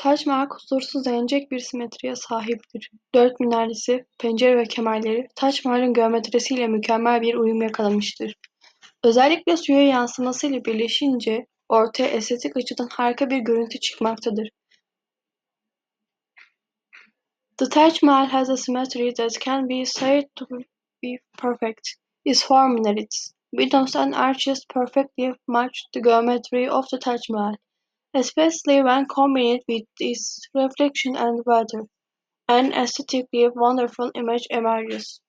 Tac Mahal kusursuz denecek bir simetriye sahiptir. Dört minaresi, pencere ve kemerleri Tac Mahal'in geometrisiyle mükemmel bir uyum yakalamıştır. Özellikle suya yansımasıyla birleşince ortaya estetik açıdan harika bir görüntü çıkmaktadır. The Taj Mahal has a symmetry that can be said to be perfect. Its four minarets, windows and arches perfectly match the geometry of the Taj Mahal, especially when combined with its reflection and water. An aesthetically wonderful image emerges.